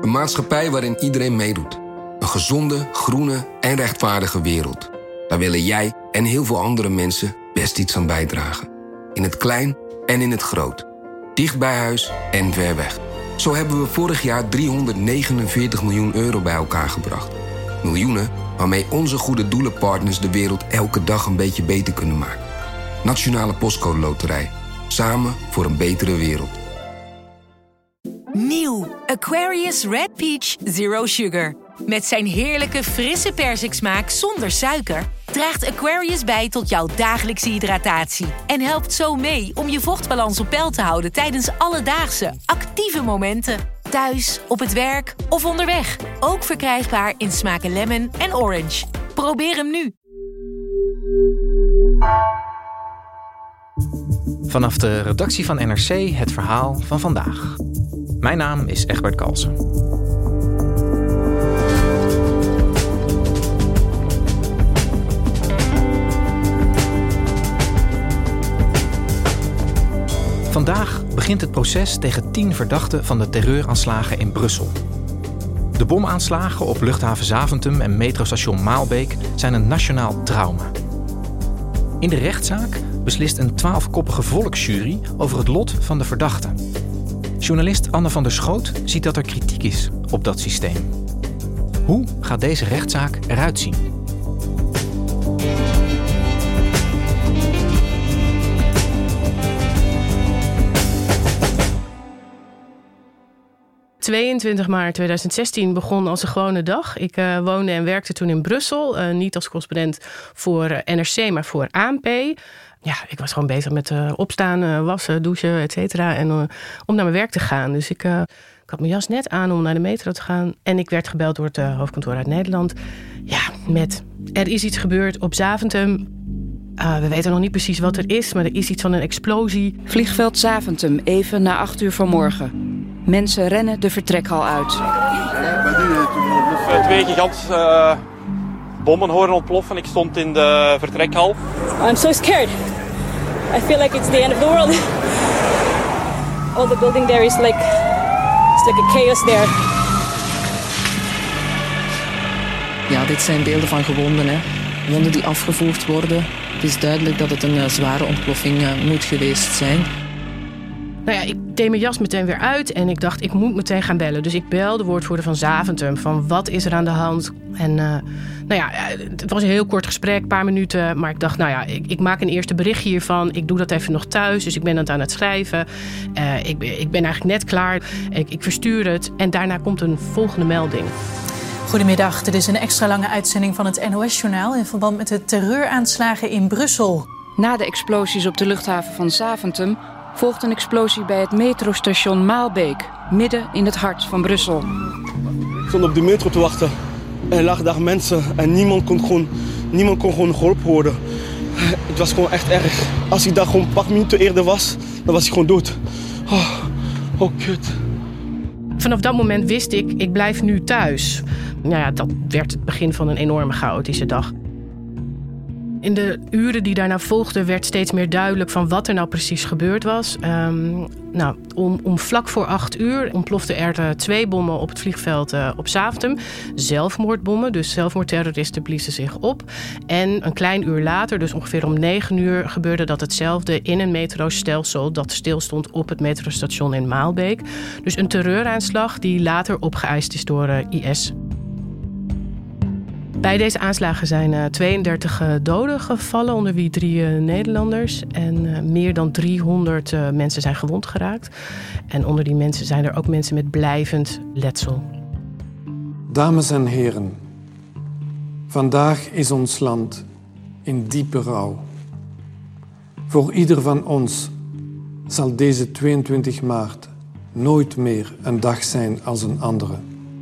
Een maatschappij waarin iedereen meedoet. Een gezonde, groene en rechtvaardige wereld. Daar willen jij en heel veel andere mensen best iets aan bijdragen. In het klein en in het groot. Dicht bij huis en ver weg. Zo hebben we vorig jaar 349 miljoen euro bij elkaar gebracht. Miljoenen waarmee onze goede doelenpartners de wereld elke dag een beetje beter kunnen maken. Nationale Postcode Loterij. Samen voor een betere wereld. Nieuw Aquarius Red Peach Zero Sugar. Met zijn heerlijke frisse persiksmaak zonder suiker draagt Aquarius bij tot jouw dagelijkse hydratatie. En helpt zo mee om je vochtbalans op peil te houden tijdens alledaagse, actieve momenten. Thuis, op het werk of onderweg. Ook verkrijgbaar in smaken lemon en orange. Probeer hem nu. Vanaf de redactie van NRC het verhaal van vandaag. Mijn naam is Egbert Kalsen. Vandaag begint het proces tegen 10 verdachten van de terreuraanslagen in Brussel. De bomaanslagen op luchthaven Zaventem en metrostation Maalbeek zijn een nationaal trauma. In de rechtszaak beslist een 12-koppige volksjury over het lot van de verdachten. Journalist Anne van der Schoot ziet dat er kritiek is op dat systeem. Hoe gaat deze rechtszaak eruit zien? ...22 maart 2016 begon als een gewone dag. Ik woonde en werkte toen in Brussel. Niet als correspondent voor NRC, maar voor ANP. Ja, ik was gewoon bezig met opstaan, wassen, douchen, et cetera. En om naar mijn werk te gaan. Dus ik had mijn jas net aan om naar de metro te gaan. En ik werd gebeld door het hoofdkantoor uit Nederland. Ja, met er is iets gebeurd op Zaventem. We weten nog niet precies wat er is, maar er is iets van een explosie. Vliegveld Zaventem, even na 8 uur vanmorgen. Mensen rennen de vertrekhal uit. 2 gigantische bommen horen ontploffen. Ik stond in de vertrekhal. I'm so scared. I feel like it's the end of the world. All the building there is like a chaos there. Ja, dit zijn beelden van gewonden, hè. Wonden die afgevoerd worden. Het is duidelijk dat het een zware ontploffing moet geweest zijn. Nou ja, ik deed mijn jas meteen weer uit en ik dacht, ik moet meteen gaan bellen. Dus ik belde de woordvoerder van Zaventem van wat is er aan de hand? En het was een heel kort gesprek, een paar minuten. Maar ik dacht, ik maak een eerste berichtje hiervan. Ik doe dat even nog thuis, dus ik ben aan het schrijven. Ik ben eigenlijk net klaar. Ik verstuur het en daarna komt een volgende melding. Goedemiddag, dit is een extra lange uitzending van het NOS-journaal... in verband met de terreuraanslagen in Brussel. Na de explosies op de luchthaven van Zaventem volgt een explosie bij het metrostation Maalbeek, midden in het hart van Brussel. Ik stond op de metro te wachten. Er lagen daar mensen en niemand kon gewoon geholpen worden. Het was gewoon echt erg. Als ik daar gewoon een paar minuten eerder was, dan was ik gewoon dood. Oh kut. Vanaf dat moment wist ik blijf nu thuis. Nou ja, dat werd het begin van een enorme chaotische dag. In de uren die daarna volgden werd steeds meer duidelijk van wat er nou precies gebeurd was. Om vlak voor 8 uur ontploften er 2 bommen op het vliegveld op Zaventem. Zelfmoordbommen, dus zelfmoordterroristen bliezen zich op. En een klein uur later, dus ongeveer om 9 uur, gebeurde dat hetzelfde in een metrostelsel dat stilstond op het metrostation in Maalbeek. Dus een terreuraanslag die later opgeëist is door IS. Bij deze aanslagen zijn 32 doden gevallen, onder wie 3 Nederlanders. En meer dan 300 mensen zijn gewond geraakt. En onder die mensen zijn er ook mensen met blijvend letsel. Dames en heren, vandaag is ons land in diepe rouw. Voor ieder van ons zal deze 22 maart nooit meer een dag zijn als een andere.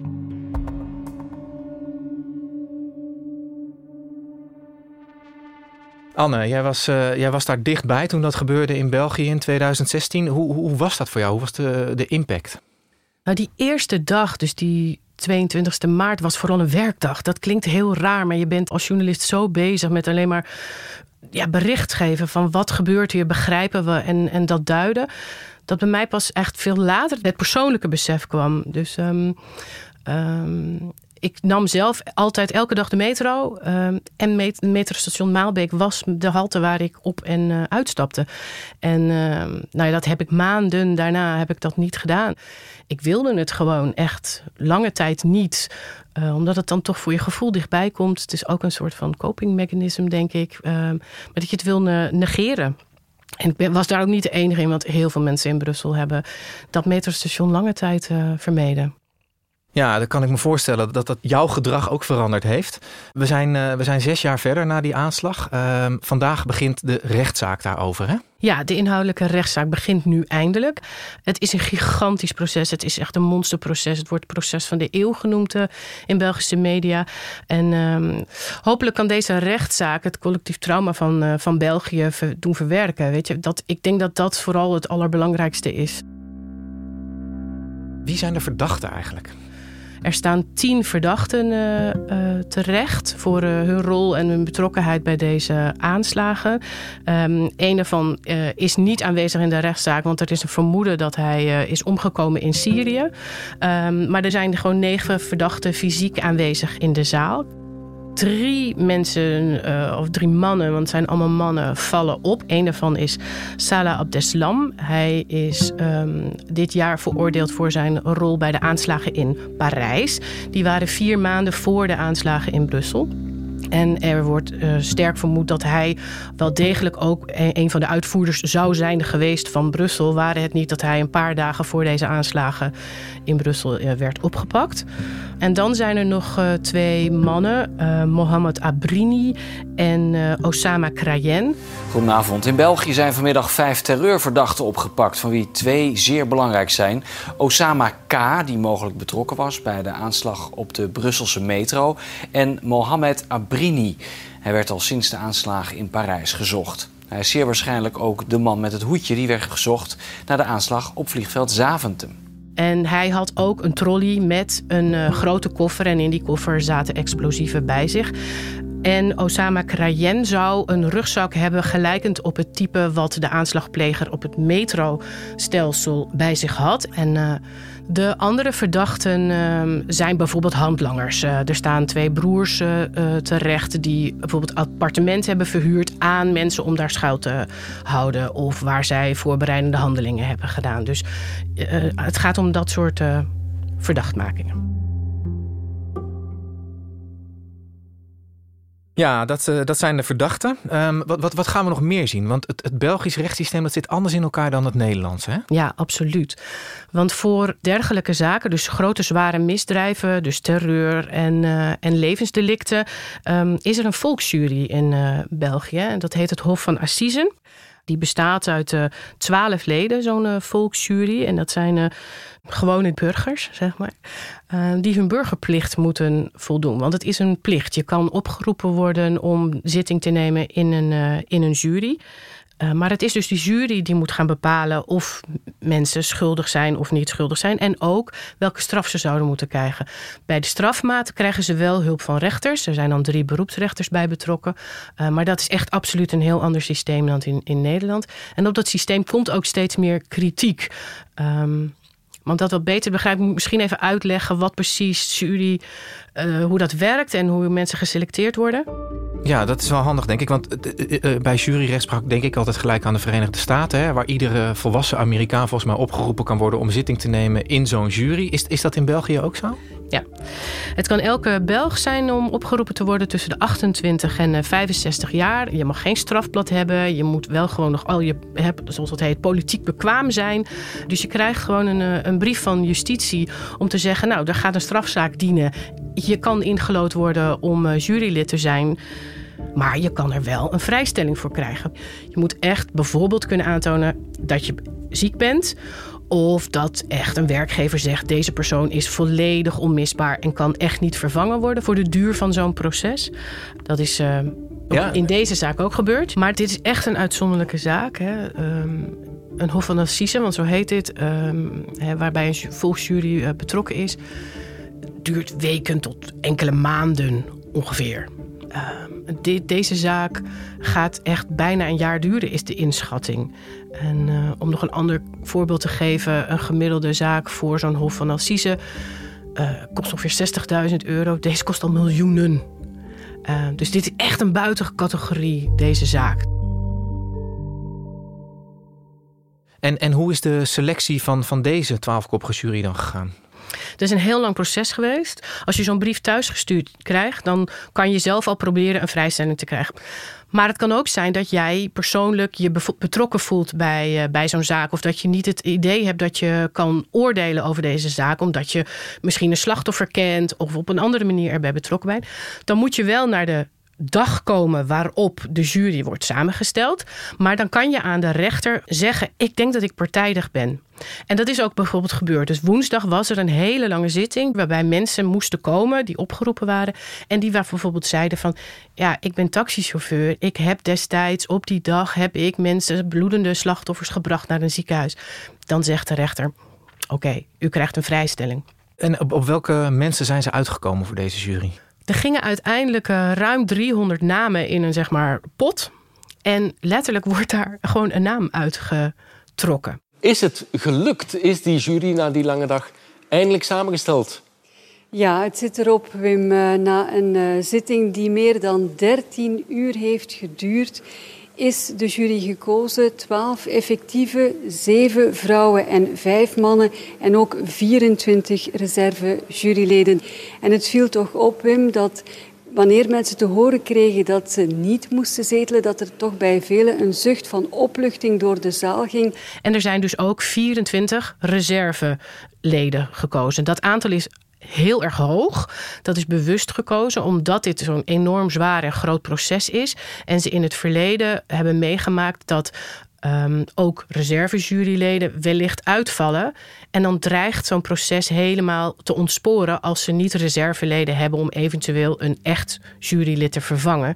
Anne, jij was daar dichtbij toen dat gebeurde in België in 2016. Hoe was dat voor jou? Hoe was de impact? Nou, die eerste dag, dus die 22e maart, was vooral een werkdag. Dat klinkt heel raar, maar je bent als journalist zo bezig met alleen maar bericht geven van wat gebeurt hier, begrijpen we en dat duiden. dat bij mij pas echt veel later het persoonlijke besef kwam. Dus ik nam zelf altijd elke dag de metro. En het metrostation Maalbeek was de halte waar ik op en uitstapte. En dat heb ik maanden daarna heb ik dat niet gedaan. Ik wilde het gewoon echt lange tijd niet. Omdat het dan toch voor je gevoel dichtbij komt. Het is ook een soort van coping mechanism, denk ik. Maar dat je het wil negeren. En ik was daar ook niet de enige in, want heel veel mensen in Brussel hebben dat metrostation lange tijd vermeden. Ja, dan kan ik me voorstellen dat jouw gedrag ook veranderd heeft. We zijn 6 jaar verder na die aanslag. Vandaag begint de rechtszaak daarover, hè? Ja, de inhoudelijke rechtszaak begint nu eindelijk. Het is een gigantisch proces. Het is echt een monsterproces. Het wordt het proces van de eeuw genoemd in Belgische media. En hopelijk kan deze rechtszaak het collectief trauma van België doen verwerken. Weet je, ik denk dat dat vooral het allerbelangrijkste is. Wie zijn de verdachten eigenlijk? Er staan 10 verdachten terecht voor hun rol en hun betrokkenheid bij deze aanslagen. Een daarvan is niet aanwezig in de rechtszaak, want er is een vermoeden dat hij is omgekomen in Syrië. Maar er zijn gewoon 9 verdachten fysiek aanwezig in de zaal. 3 mensen, of 3 mannen, want het zijn allemaal mannen, vallen op. Eén daarvan is Salah Abdeslam. Hij is dit jaar veroordeeld voor zijn rol bij de aanslagen in Parijs. Die waren 4 maanden voor de aanslagen in Brussel. En er wordt sterk vermoed dat hij wel degelijk ook een van de uitvoerders zou zijn geweest van Brussel. Waren het niet dat hij een paar dagen voor deze aanslagen in Brussel werd opgepakt. En dan zijn er nog 2 mannen, Mohamed Abrini en Osama Krayen. Goedenavond. In België zijn vanmiddag 5 terreurverdachten opgepakt, van wie 2 zeer belangrijk zijn. Osama K., die mogelijk betrokken was bij de aanslag op de Brusselse metro. En Mohamed Abrini. Hij werd al sinds de aanslagen in Parijs gezocht. Hij is zeer waarschijnlijk ook de man met het hoedje die werd gezocht na de aanslag op vliegveld Zaventem. En hij had ook een trolley met een grote koffer. En in die koffer zaten explosieven bij zich. En Osama Krayen zou een rugzak hebben gelijkend op het type wat de aanslagpleger op het metrostelsel bij zich had. En de andere verdachten zijn bijvoorbeeld handlangers. Er staan 2 broers terecht die bijvoorbeeld appartementen hebben verhuurd aan mensen om daar schuil te houden. Of waar zij voorbereidende handelingen hebben gedaan. Dus het gaat om dat soort verdachtmakingen. Ja, dat zijn de verdachten. Wat gaan we nog meer zien? Want het Belgisch rechtssysteem dat zit anders in elkaar dan het Nederlandse, hè? Ja, absoluut. Want voor dergelijke zaken, dus grote zware misdrijven, dus terreur en levensdelicten, is er een volksjury in België. En dat heet het Hof van Assisen. Die bestaat uit 12 leden, zo'n volksjury. En dat zijn gewone burgers, zeg maar. Die hun burgerplicht moeten voldoen. Want het is een plicht. Je kan opgeroepen worden om zitting te nemen in een jury. Maar het is dus die jury die moet gaan bepalen of mensen schuldig zijn of niet schuldig zijn. En ook welke straf ze zouden moeten krijgen. Bij de strafmaat krijgen ze wel hulp van rechters. Er zijn dan 3 beroepsrechters bij betrokken. Maar dat is echt absoluut een heel ander systeem dan in Nederland. En op dat systeem komt ook steeds meer kritiek. Want dat wat beter begrijpen, moet ik misschien even uitleggen wat precies jury, hoe dat werkt en hoe mensen geselecteerd worden. Ja, dat is wel handig, denk ik. Want bij juryrechtspraak denk ik altijd gelijk aan de Verenigde Staten, hè, waar iedere volwassen Amerikaan volgens mij opgeroepen kan worden om zitting te nemen in zo'n jury. Is dat in België ook zo? Ja. Het kan elke Belg zijn om opgeroepen te worden tussen de 28 en 65 jaar. Je mag geen strafblad hebben. Je moet wel gewoon nog zoals dat heet, politiek bekwaam zijn. Dus je krijgt gewoon een brief van justitie om te zeggen, nou, er gaat een strafzaak dienen. Je kan ingelood worden om jurylid te zijn. Maar je kan er wel een vrijstelling voor krijgen. Je moet echt bijvoorbeeld kunnen aantonen dat je ziek bent. Of dat echt een werkgever zegt, deze persoon is volledig onmisbaar en kan echt niet vervangen worden voor de duur van zo'n proces. Dat is in deze zaak ook gebeurd. Maar dit is echt een uitzonderlijke zaak. Hè. Een Hof van Assise, want zo heet dit, waarbij een volksjury betrokken is, duurt weken tot enkele maanden ongeveer. Deze zaak gaat echt bijna een jaar duren, is de inschatting. En om nog een ander voorbeeld te geven, een gemiddelde zaak voor zo'n Hof van Assise kost ongeveer €60.000. Deze kost al miljoenen. Dus dit is echt een buitencategorie, deze zaak. En hoe is de selectie van deze 12-koppige jury dan gegaan? Het is een heel lang proces geweest. Als je zo'n brief thuisgestuurd krijgt, dan kan je zelf al proberen een vrijstelling te krijgen. Maar het kan ook zijn dat jij persoonlijk je betrokken voelt bij zo'n zaak. Of dat je niet het idee hebt dat je kan oordelen over deze zaak. Omdat je misschien een slachtoffer kent of op een andere manier erbij betrokken bent. Dan moet je wel naar de dag komen waarop de jury wordt samengesteld. Maar dan kan je aan de rechter zeggen, ik denk dat ik partijdig ben. En dat is ook bijvoorbeeld gebeurd. Dus woensdag was er een hele lange zitting waarbij mensen moesten komen die opgeroepen waren. En die bijvoorbeeld zeiden van, ja, ik ben taxichauffeur. Ik heb destijds op die dag mensen, bloedende slachtoffers gebracht naar een ziekenhuis. Dan zegt de rechter, oké, u krijgt een vrijstelling. En op welke mensen zijn ze uitgekomen voor deze jury? Er gingen uiteindelijk ruim 300 namen in een pot. En letterlijk wordt daar gewoon een naam uitgetrokken. Is het gelukt? Is die jury na die lange dag eindelijk samengesteld? Ja, het zit erop, Wim. Na een zitting die meer dan 13 uur heeft geduurd, is de jury gekozen. 12 effectieve, 7 vrouwen en 5 mannen en ook 24 reserve-juryleden. En het viel toch op, Wim, dat wanneer mensen te horen kregen dat ze niet moesten zetelen, dat er toch bij velen een zucht van opluchting door de zaal ging. En er zijn dus ook 24 reserveleden gekozen. Dat aantal is heel erg hoog. Dat is bewust gekozen omdat dit zo'n enorm zwaar en groot proces is. En ze in het verleden hebben meegemaakt dat ook reservejuryleden wellicht uitvallen. En dan dreigt zo'n proces helemaal te ontsporen als ze niet reserveleden hebben om eventueel een echt jurylid te vervangen.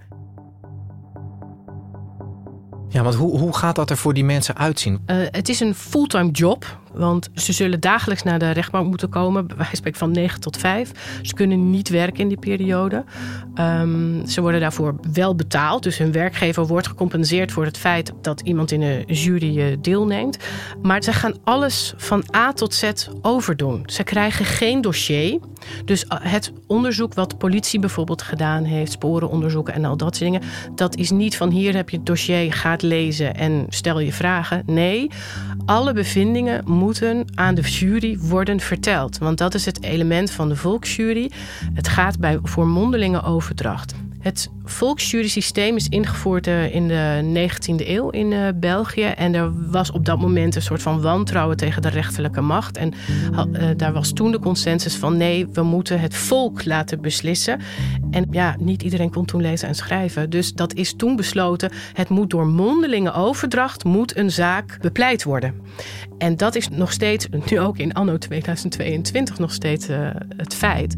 Ja, want hoe gaat dat er voor die mensen uitzien? Het is een fulltime job. Want ze zullen dagelijks naar de rechtbank moeten komen. Bij wijze van spreken van 9 tot 5. Ze kunnen niet werken in die periode. Ze worden daarvoor wel betaald. Dus hun werkgever wordt gecompenseerd voor het feit dat iemand in een jury deelneemt. Maar ze gaan alles van A tot Z overdoen. Ze krijgen geen dossier. Dus het onderzoek wat politie bijvoorbeeld gedaan heeft, sporenonderzoeken en al dat soort dingen, dat is niet van hier heb je het dossier, ga het lezen en stel je vragen. Nee, alle bevindingen moeten aan de jury worden verteld. Want dat is het element van de volksjury. Het gaat voor mondelinge overdracht. Het volksjurysysteem is ingevoerd in de 19e eeuw in België. En er was op dat moment een soort van wantrouwen tegen de rechterlijke macht. En daar was toen de consensus van nee, we moeten het volk laten beslissen. En ja, niet iedereen kon toen lezen en schrijven. Dus dat is toen besloten, het moet door mondelinge overdracht moet een zaak bepleit worden. En dat is nog steeds, nu ook in anno 2022, nog steeds het feit.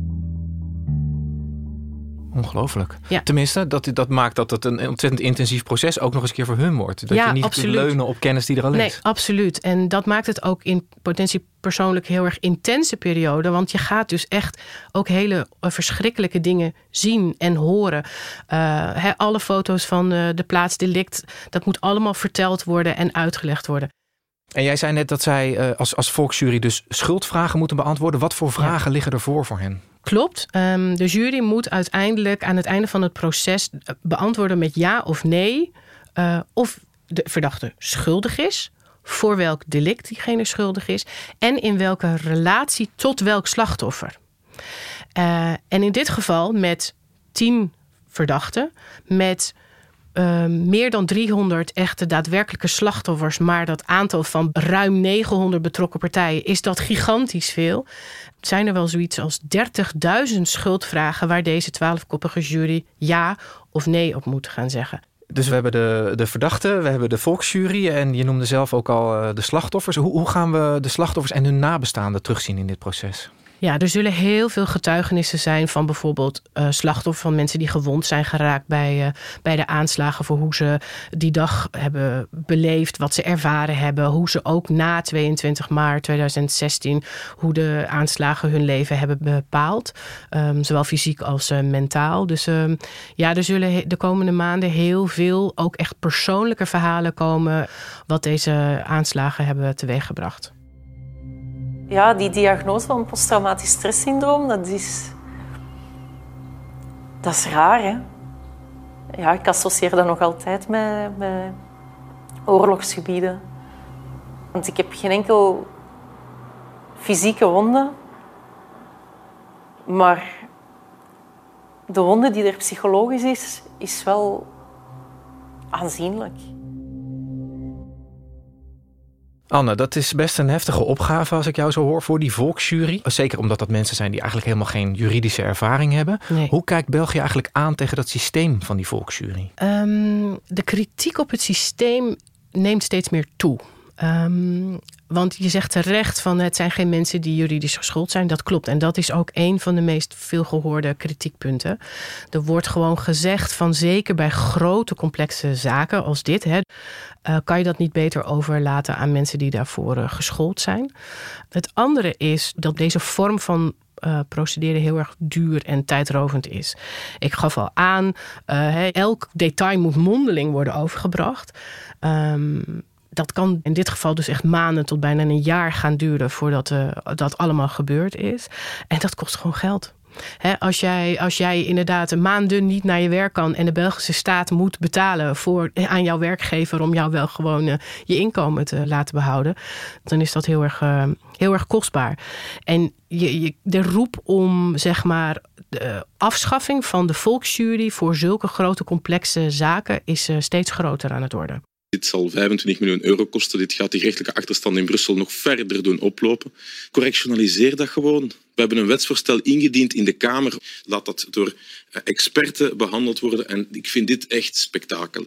Ongelooflijk. Ja. Tenminste, dat maakt dat het een ontzettend intensief proces ook nog eens een keer voor hun wordt. Dat je niet kunt leunen op kennis die er al is. Nee, absoluut. En dat maakt het ook in potentie persoonlijk heel erg intense periode. Want je gaat dus echt ook hele verschrikkelijke dingen zien en horen. Alle foto's van de plaatsdelict, dat moet allemaal verteld worden en uitgelegd worden. En jij zei net dat zij als volksjury dus schuldvragen moeten beantwoorden. Wat voor vragen liggen er voor hen? Klopt. De jury moet uiteindelijk aan het einde van het proces beantwoorden met ja of nee of de verdachte schuldig is, voor welk delict diegene schuldig is en in welke relatie tot welk slachtoffer. En in dit geval met 10 verdachten, met meer dan 300 echte daadwerkelijke slachtoffers, maar dat aantal van ruim 900 betrokken partijen is dat gigantisch veel. Zijn er wel zoiets als 30.000 schuldvragen waar deze 12-koppige jury ja of nee op moet gaan zeggen. Dus we hebben de verdachten, we hebben de volksjury en je noemde zelf ook al de slachtoffers. Hoe gaan we de slachtoffers en hun nabestaanden terugzien in dit proces? Ja, er zullen heel veel getuigenissen zijn van bijvoorbeeld slachtoffers van mensen die gewond zijn geraakt bij de aanslagen, voor hoe ze die dag hebben beleefd, wat ze ervaren hebben, hoe ze ook na 22 maart 2016, hoe de aanslagen hun leven hebben bepaald. Zowel fysiek als mentaal. Dus er zullen de komende maanden heel veel ook echt persoonlijke verhalen komen wat deze aanslagen hebben teweeggebracht. Ja, die diagnose van posttraumatisch stresssyndroom, dat is raar, hè. Ja, ik associeer dat nog altijd met oorlogsgebieden. Want ik heb geen enkel fysieke wonden, maar de wonde die er psychologisch is wel aanzienlijk. Anne, dat is best een heftige opgave als ik jou zo hoor voor die volksjury. Zeker omdat dat mensen zijn die eigenlijk helemaal geen juridische ervaring hebben. Nee. Hoe kijkt België eigenlijk aan tegen dat systeem van die volksjury? De kritiek op het systeem neemt steeds meer toe. Want je zegt terecht van het zijn geen mensen die juridisch geschoold zijn. Dat klopt. En dat is ook een van de meest veelgehoorde kritiekpunten. Er wordt gewoon gezegd van zeker bij grote complexe zaken als dit, kan je dat niet beter overlaten aan mensen die daarvoor geschoold zijn. Het andere is dat deze vorm van procederen heel erg duur en tijdrovend is. Ik gaf al aan, elk detail moet mondeling worden overgebracht. Dat kan in dit geval dus echt maanden tot bijna een jaar gaan duren voordat dat allemaal gebeurd is. En dat kost gewoon geld. Als jij inderdaad maanden niet naar je werk kan en de Belgische staat moet betalen aan jouw werkgever om jou wel gewoon je inkomen te laten behouden, dan is dat heel erg kostbaar. En de roep om zeg maar de afschaffing van de volksjury voor zulke grote complexe zaken is steeds groter aan het worden. Dit zal 25 miljoen euro kosten. Dit gaat die rechtelijke achterstand in Brussel nog verder doen oplopen. Correctionaliseer dat gewoon. We hebben een wetsvoorstel ingediend in de Kamer. Laat dat door experten behandeld worden. En ik vind dit echt spektakel.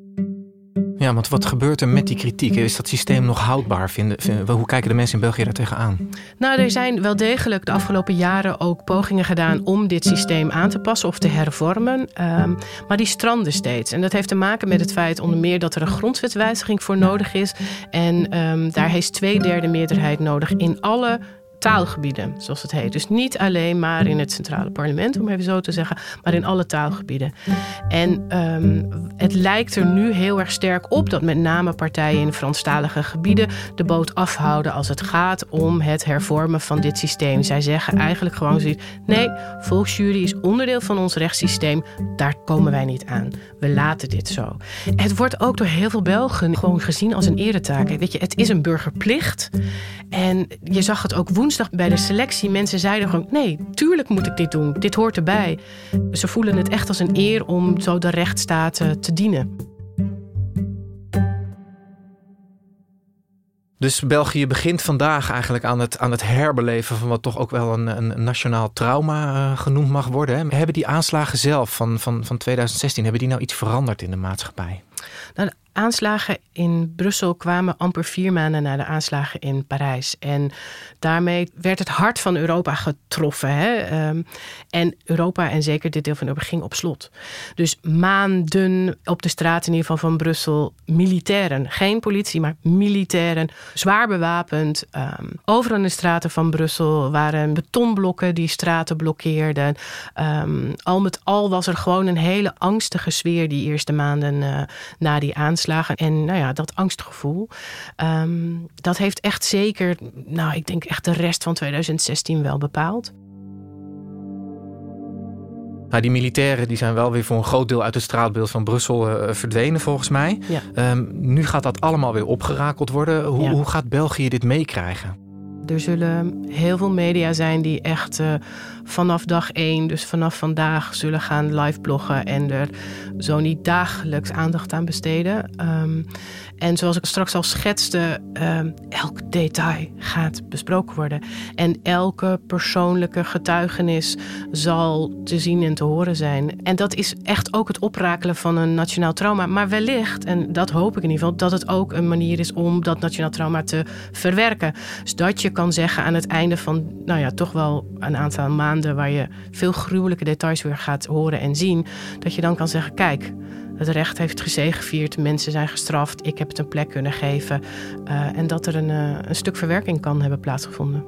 Ja, want wat gebeurt er met die kritiek? Is dat systeem nog houdbaar? Hoe kijken de mensen in België daar tegenaan? Nou, er zijn wel degelijk de afgelopen jaren ook pogingen gedaan om dit systeem aan te passen of te hervormen. Maar die stranden steeds. En dat heeft te maken met het feit onder meer dat er een grondwetswijziging voor nodig is. En daar heeft 2/3 meerderheid nodig in alle taalgebieden, zoals het heet. Dus niet alleen maar in het centrale parlement, om even zo te zeggen, maar in alle taalgebieden. En het lijkt er nu heel erg sterk op dat met name partijen in Franstalige gebieden de boot afhouden als het gaat om het hervormen van dit systeem. Zij zeggen eigenlijk gewoon zoiets: nee, volksjury is onderdeel van ons rechtssysteem, daar komen wij niet aan. We laten dit zo. Het wordt ook door heel veel Belgen gewoon gezien als een eretaak. Weet je, het is een burgerplicht. En je zag het ook woensdag bij de selectie. Mensen zeiden gewoon: nee, tuurlijk moet ik dit doen. Dit hoort erbij. Ze voelen het echt als een eer om zo de rechtsstaat te dienen. Dus België begint vandaag eigenlijk aan het herbeleven van wat toch ook wel een nationaal trauma genoemd mag worden. Hè? Hebben die aanslagen zelf van 2016, hebben die nou iets veranderd in de maatschappij? Nou, de aanslagen in Brussel kwamen amper 4 maanden na de aanslagen in Parijs. En daarmee werd het hart van Europa getroffen. Hè? En Europa, en zeker dit deel van Europa, ging op slot. Dus maanden op de straat in ieder geval van Brussel, militairen. Geen politie, maar militairen. Zwaar bewapend. Overal in de straten van Brussel waren betonblokken die straten blokkeerden. Al met al was er gewoon een hele angstige sfeer die eerste maanden na die aanslagen. En nou ja, dat angstgevoel, dat heeft echt zeker, nou ik denk echt de rest van 2016 wel bepaald. Nou, die militairen die zijn wel weer voor een groot deel uit het straatbeeld van Brussel verdwenen volgens mij. Ja. Nu gaat dat allemaal weer opgerakeld worden. Hoe gaat België dit meekrijgen? Er zullen heel veel media zijn die echt vanaf dag 1, dus vanaf vandaag, zullen gaan live bloggen en er zo niet dagelijks aandacht aan besteden. En zoals ik straks al schetste, elk detail gaat besproken worden. En elke persoonlijke getuigenis zal te zien en te horen zijn. En dat is echt ook het oprakelen van een nationaal trauma. Maar wellicht, en dat hoop ik in ieder geval, dat het ook een manier is om dat nationaal trauma te verwerken. Zodat je kan zeggen aan het einde van toch wel een aantal maanden waar je veel gruwelijke details weer gaat horen en zien, dat je dan kan zeggen, kijk, het recht heeft gezegevierd, mensen zijn gestraft, ik heb het een plek kunnen geven en dat er een stuk verwerking kan hebben plaatsgevonden.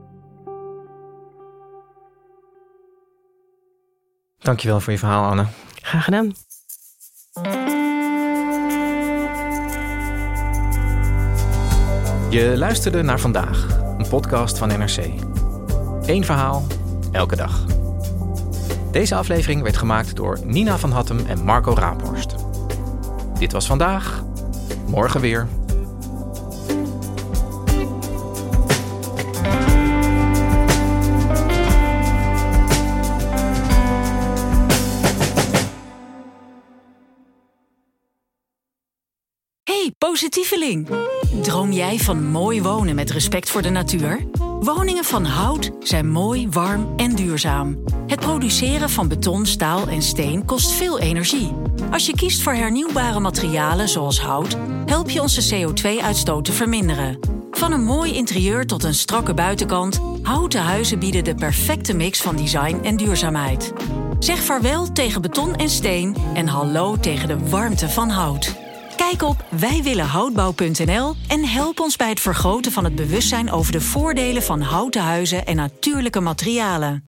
Dankjewel voor je verhaal, Anne. Graag gedaan. Je luisterde naar Vandaag, een podcast van NRC. 1 verhaal, elke dag. Deze aflevering werd gemaakt door Nina van Hattem en Marco Raaphorst. Dit was Vandaag, morgen weer. Hey, positieveling! Droom jij van mooi wonen met respect voor de natuur? Woningen van hout zijn mooi, warm en duurzaam. Het produceren van beton, staal en steen kost veel energie. Als je kiest voor hernieuwbare materialen zoals hout, help je onze CO2-uitstoot te verminderen. Van een mooi interieur tot een strakke buitenkant, houten huizen bieden de perfecte mix van design en duurzaamheid. Zeg vaarwel tegen beton en steen en hallo tegen de warmte van hout. Kijk op wijwillenhoutbouw.nl en help ons bij het vergroten van het bewustzijn over de voordelen van houten huizen en natuurlijke materialen.